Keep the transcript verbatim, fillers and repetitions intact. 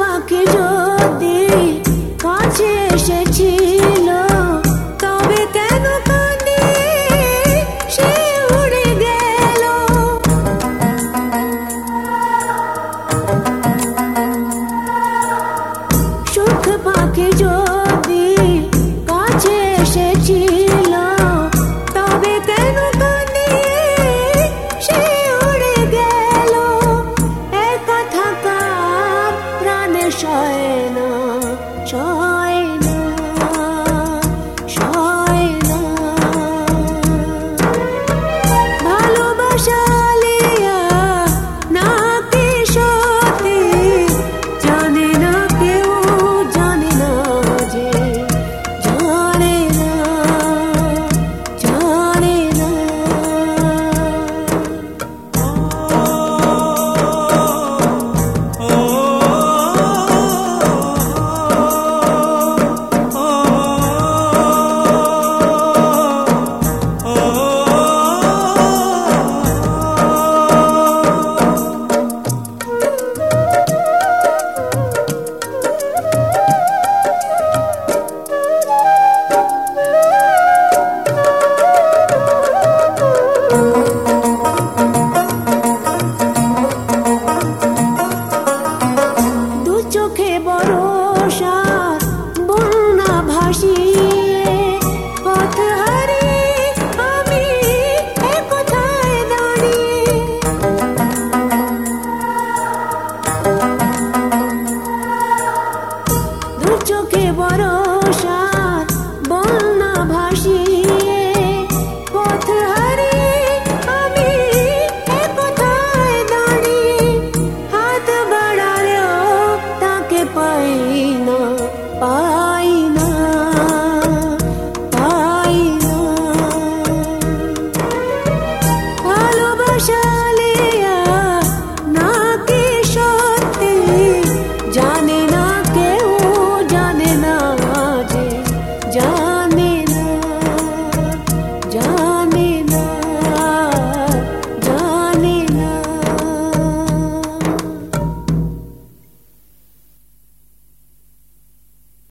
পাখি যদি কাছে এসেছিল তবে কেন কাঁদে সে উড়ে গেল। সুখ পাখি যদি কাছে এসেছিল তবে কেন কাঁদে সে উড়ে গেল। একা থাকা প্রাণে সয় না সয় না সয় না। ভালোবাসা লিয়া নাকি সত্যি জানে না কেউ জানে না যে জানে না জানে না। দু চোখে বরষা বন্যা ভাসিয়ে পথ হারিয়ে আমি একথায় দাঁড়িয়ে। দু চোখে বরষা বন্যা ভাসিয়ে পথ হারিয়ে আমি একথায় দাঁড়িয়ে। হাত বাড়ালেও তাকে পাই না পাই না পাই না। ভালোবাসা লিয়া নাকি সত্যি জানে না কেউ জানে না যে জানে